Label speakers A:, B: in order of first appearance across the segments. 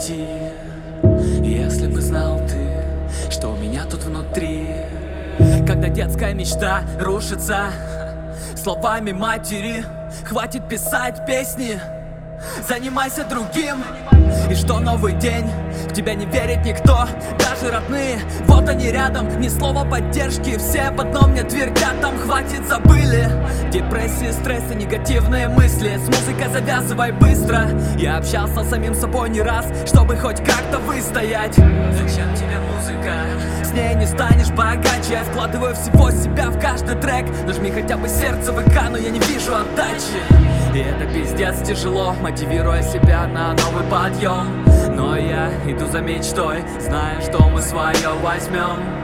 A: уйти. Если бы знал ты, что у меня тут внутри. Когда детская мечта рушится словами матери, хватит писать песни, занимайся другим. И что новый день, в тебя не верит никто, даже родные, вот они рядом, ни слова поддержки. Все об одном мне твердят, там хватит, забыли. Депрессии, стрессы, негативные мысли, с музыкой завязывай быстро. Я общался с самим собой не раз, чтобы хоть как-то выстоять. Зачем тебе музыка? С ней не станешь богаче. Я вкладываю всего себя в каждый трек. Нажми хотя бы сердце в ИК, но я не вижу отдачи. И это пиздец тяжело, мотивируя себя на новый подъем. Но я иду за мечтой, зная, что мы свое возьмем.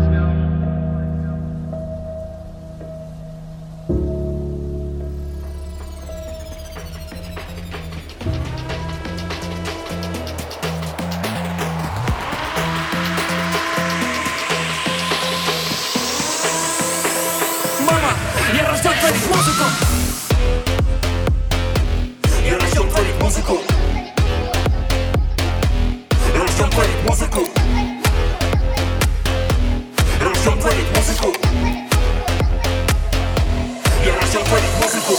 A: Мама, я рожден творить музыку.
B: Я рожден творить музыку. Рожден творить музыку. Рожден творить музыку. Я рожден творить музыку.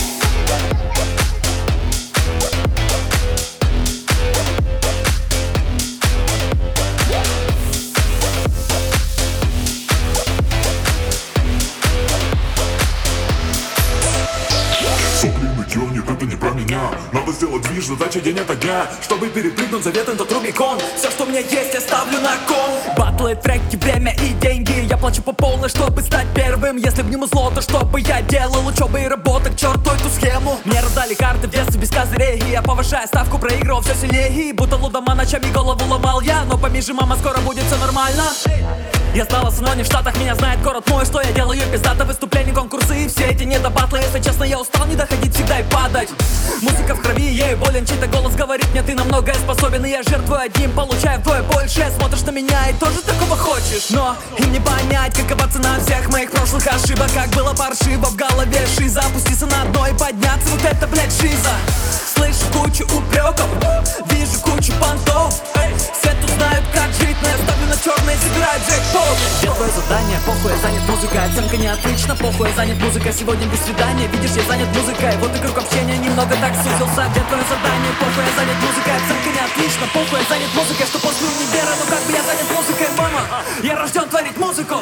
C: Сопли, нытье, нет, это не про меня. Надо сделать движ, задача день ото дня. Чтобы перепрыгнуть заветный тот Рубикон. Все, что у меня есть, я ставлю на кон.
A: Батлы, треки, время и деньги. Я плачу по полной, чтобы стать первым. Если б не музло, то что бы я делал? Учеба и работа, к черту эту схему. Мне раздали карты в детстве без козырей. И я, повышая ставку, проигрывал все сильнее. И будто лудома ночами голову ломал я. Но помежи, мама, скоро будет все нормально. Я стала сыновней в Штатах, меня знает город мой. Что я делаю, пиздато, выступления, конкурсы и все эти недобатлы. Если честно, я устал не доходить всегда и падать. Музыка в крови, ею болен, чей-то голос говорит мне, ты на многое способен. И я жертвую одним, получаю вдвое больше. Смотришь на меня и тоже такого хочешь. Но им не понять, какова цена всех моих прошлых ошибок. Как было паршиво в голове, шиза. Опуститься на дно и подняться, вот это, блядь, шиза. Слышу кучу упреков, вижу кучу понтов. Все тут знают, как жить, но я ставлю на черное и забираю джекпот. Где твое задание? Похуй, я занят музыкой. Оценка не отлично, похуй, я занят музыкой. Сегодня без свидания, видишь, я занят музыкой. Вот и круг общения немного так сузился. Где твое задание? Похуй, я занят музыкой. Оценка не отлично, похуй, я занят музыкой. Что после универа, но как бы я занят музыкой, мама. Я рожден творить музыку.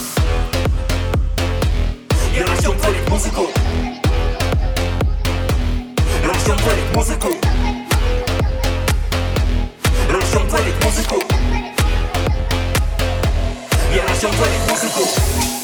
B: Я рожден творить музыку. Рожден творить музыку. Рожден творить музыку. Я рожден творить музыку.